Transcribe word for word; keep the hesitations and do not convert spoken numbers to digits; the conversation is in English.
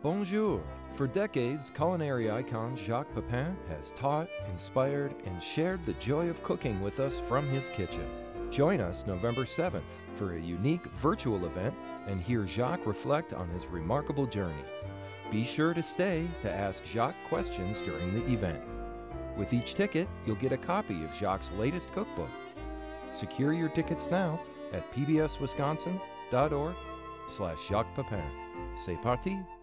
Bonjour! For decades, culinary icon Jacques Pepin has taught, inspired, and shared the joy of cooking with us from his kitchen. Join us November seventh for a unique virtual event and hear Jacques reflect on his remarkable journey. Be sure to stay to ask Jacques questions during the event. With each ticket, you'll get a copy of Jacques' latest cookbook. Secure your tickets now at p b s wisconsin dot org slash Jacques Pepin. C'est parti!